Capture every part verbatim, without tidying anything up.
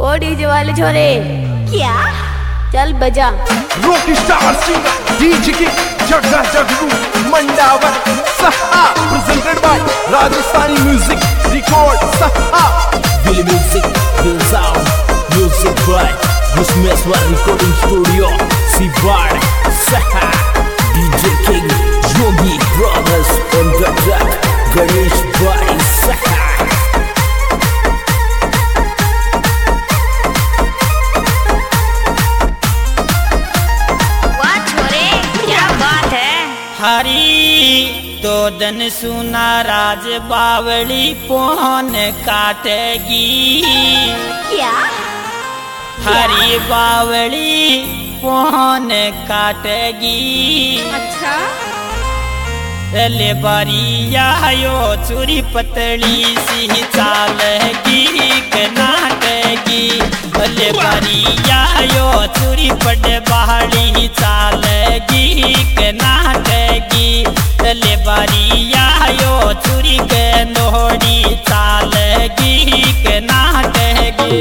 ओ DJ वाले छोरे क्या चल बजा रॉकी स्टार सिंगर डीजे की जगह Jagru Mandawar Saha presented by Rajasthani music record Saha Billy Music, Bill Sound, Music by Gusmeswar Recording Studio, Sivar, Saha, D J King, Yogi Brothers on the track, Ganesh by Saha. हरी तो दन सुना राज बावली पोन काटेगी क्या हरी बावली पोन काटेगी अच्छा ले बारिया यो चूरी पतली सी चालेगी के नाटेगी ले बारिया यो चूरी पड़ बहाड़ी चालेगी के नाटेगी ले बारिया यो चूरी के नोड़ी चालेगी के नाटेगी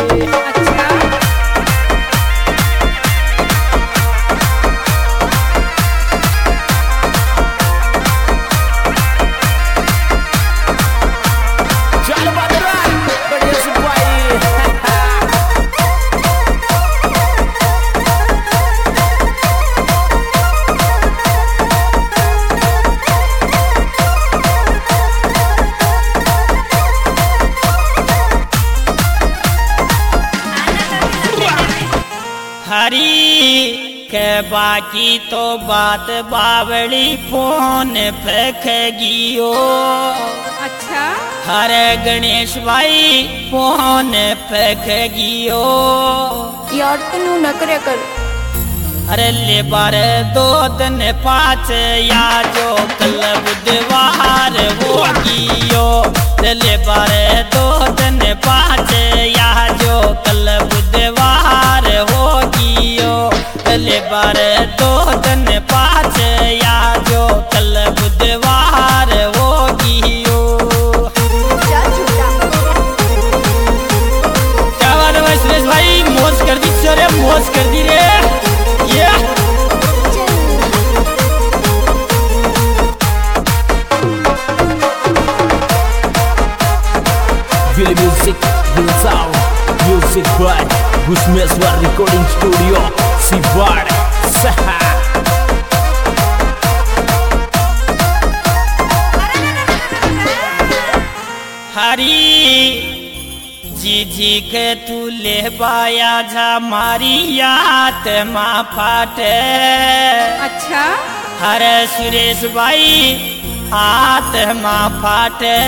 हरी के बाकी तो बात बावली फोन फेंकेगी ओ अच्छा हरे गणेश भाई फोन फेंकेगी ओ यार तू न करे कर अरे ले बार दो दिन पाँच या जो कल बुधवार होगी ओ ले बार दो दिन पाँच या जो कल बुधवार होगी ओ ले बार दो दिन पाँच या जो कल बुधवार होगी ओ क्या बात है भाई सुरेश भाई मौज कर दी चोरे मौज कर दी रे ये Billy Music, Bill Sound, Music by Gusmeswar Recording Studio, Sivar, Saha. हरी जी जी के तू ले बाया जा मारी याद माँ फाटे अच्छा हरे सुरेश भाई आत्मा फाटे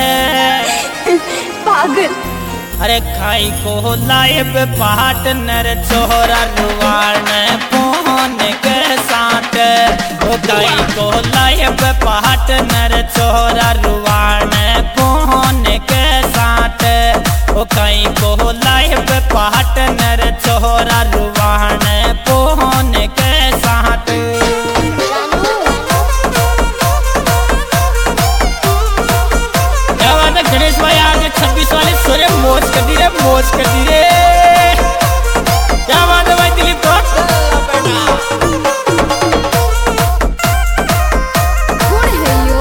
पागल अरे खाई को लाइब पार्टनर छोरा रुवान फोन के साथ ओ खाई को लाइब पार्टनर छोरा रुवान फोन के साथ ओ खाई को लाइब पार्टनर छोरा रुवान फोन के साथ गणेश भाई आगे छब्बीस वाले सोरे मौज कर दी रे मौज कर दी रे क्या बात है भाई दिलीप तो कौन है यो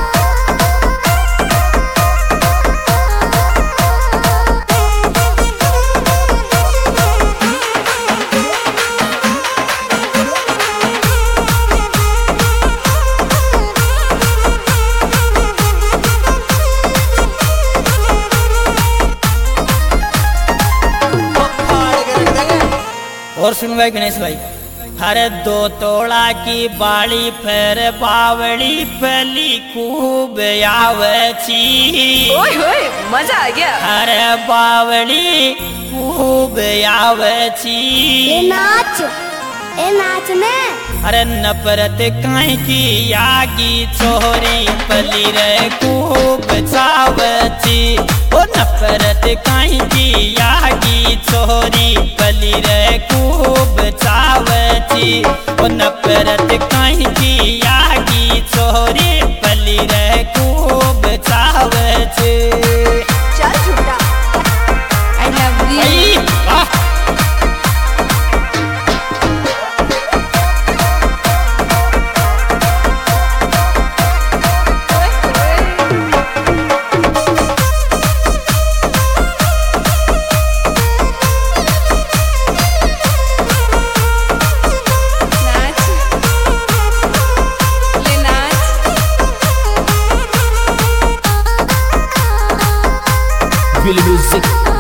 और सुन भाई गणेश भाई हरे दो तोड़ा की बाड़ी फिर बावड़ी फैली खूब आवे ओए होए मजा आ गया हरे बावड़ी खूब आवे ए नाच ए नाच ने अरे नफरत काई की यागी छोरी पली रे खूब चावची ओ नफरत काई की यागी छोरी पली रे खूब चावची ओ नफरत काई की यागी छोरी पली रे खूब चावची चल झूठा I love you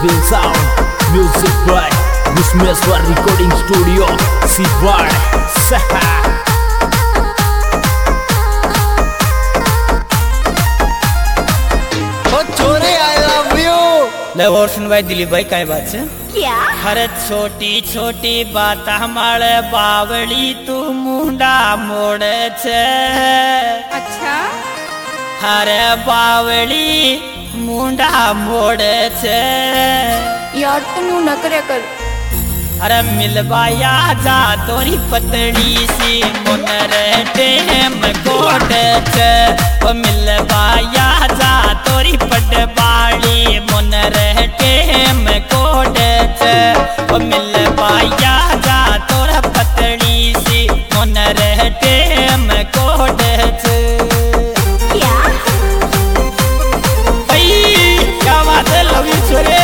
Bill Sound, music by Gusmeswar Recording Studio, Sibad, Saha. ले और सुन भाई दिलीप भाई काय बात है क्या हर छोटी छोटी बात हमारे बावली तू मुंडा मोड़े छे अच्छा हर बावली मुंडा मोड़े छे यार तू न करे कर अरे मिलवाया जा तोरी पतली सी मुनर टेम कोट छे ओ मिलवाया जा तोरी पटवाली मुनर टेम कोट छे ओ मिलवाया जा तोरा पतली सी मुनर टेम कोट छे क्या भाई क्या बात है लव यू छोरे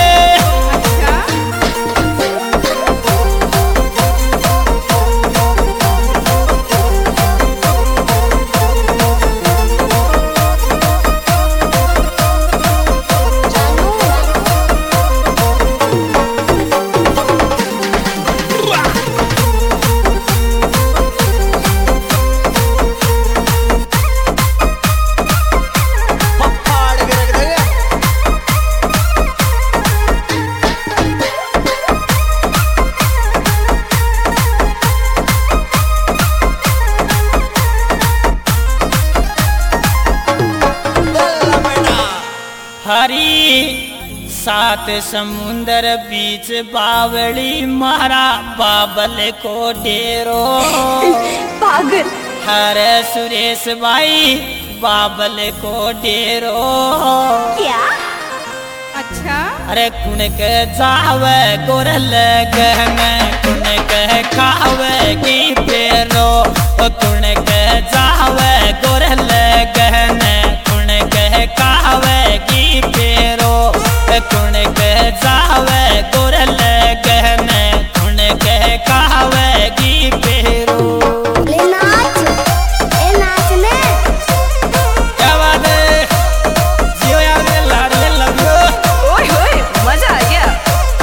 हरी सात समुंदर बीच बावली मारा बाबल को डेरो पागल हरे सुरेश भाई बाबल को डेरो क्या अच्छा अरे कुण के जावे गोरल गहने कुण के खावे की पेरो कुण के जावे गोरल गहने कुण के खावे की पेरो कुण के जावे गोरल गहने कुण के खावे की पेरो ले नाच ए नाचने क्या बात है जियो यार लाड ले लव यू ओए होए मजा आ गया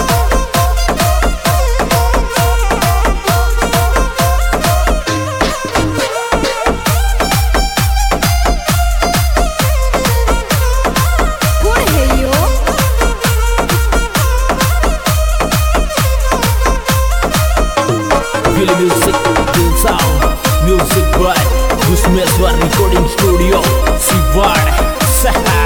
कौन है यो Bill Music, Bill Sound, music by Gusmeswar Recording Studio, Sibad, Saha.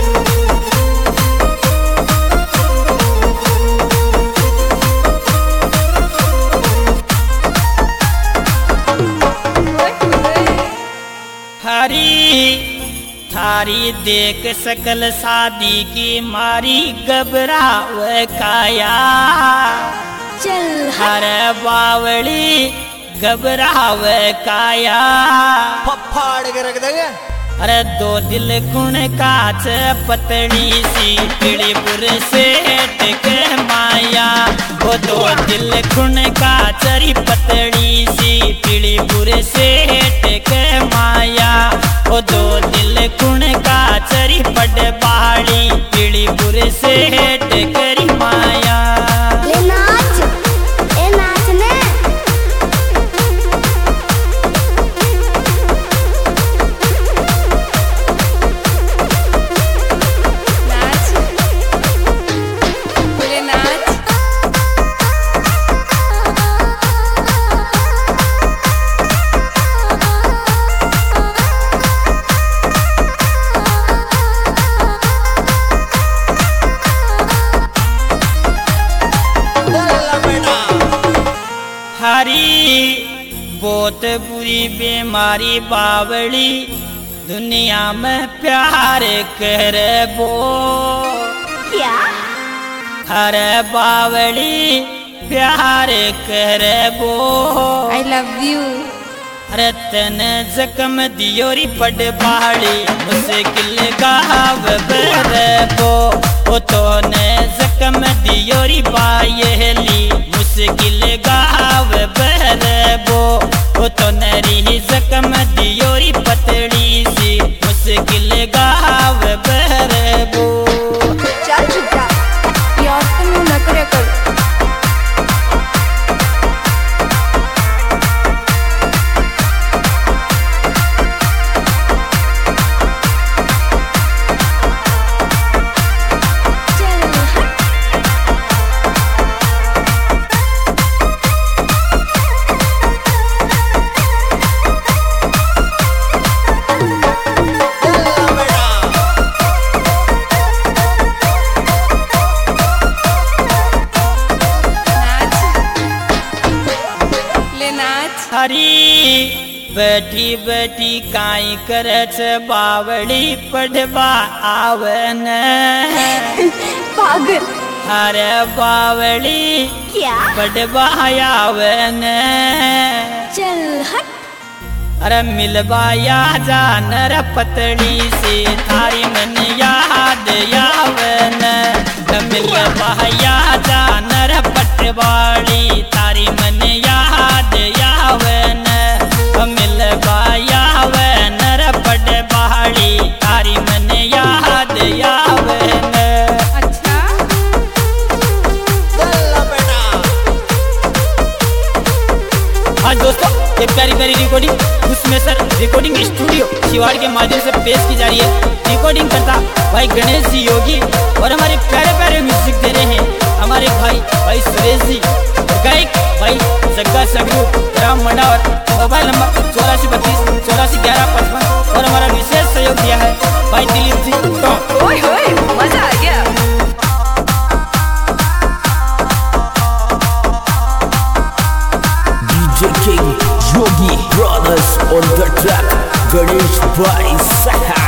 हरी थारी देख सकल शादी की मारी घबराव काया चल हर बावली घबराव काया फाड़ के रख देंगे अरे दो दिल गुण काच पतली सी पीड़ीपुर से टिके माया वो दो दिल गुण काचरी पतली सी पीड़ीपुर से टिके माया वो दो दिल गुण काचरी पड़ पहाड़ी पीड़ीपुर से टिकरी माया ले नाच ए नाचने नाच ले नाच हरी बहुत बुरी बीमारी बावली दुनिया में प्यार कर बो क्या हर बावली प्यार कर बो आई लव यू अरे तन जख्म दियोरी पड़ पहाड़ी मुश्किल गाव बरबो ओ तो ने जख्म दियोरी बायली मुश्किल गाव बरबो ओ तो नरी जख्म दियोरी पतली सी मुश्किल गाव बरबो चल चुप यार तुम हरी बैठी बैठी काई करे छे बावड़ी पढ़वा आवन पागल। अरे बावड़ी क्या? पढ़वा आवन चल हट। अरे मिलवाया जानर पतली सी थारी मन याद यावन मिलवाया जानर पटवाड़ी थारी मन याद यावन मिलवाया वनर पटवाड़ी थारी मन याद यावन। अच्छा हाँ दोस्तों, ये प्यारी प्यारी रिकॉर्डिंग उसमें सर रिकॉर्डिंग स्टूडियो शिवाड़ के माध्यम से पेश की जा रही है। रिकॉर्डिंग करता भाई गणेश जी योगी और हमारे प्यारे प्यारे म्यूजिक दे रहे हैं हमारे भाई भाई सुरेश जी, गायक भाई जग्गा सगरू, राम मंडावर। मोबाइल नंबर चौरासी बत्तीस चौरासी ग्यारह पचपन और हमारा विशेष सहयोग दिया है भाई दिलीप जी। ओए होए मजा आ गया। D J King, Yogi Brothers on the track, Ganesh Bhai Saha.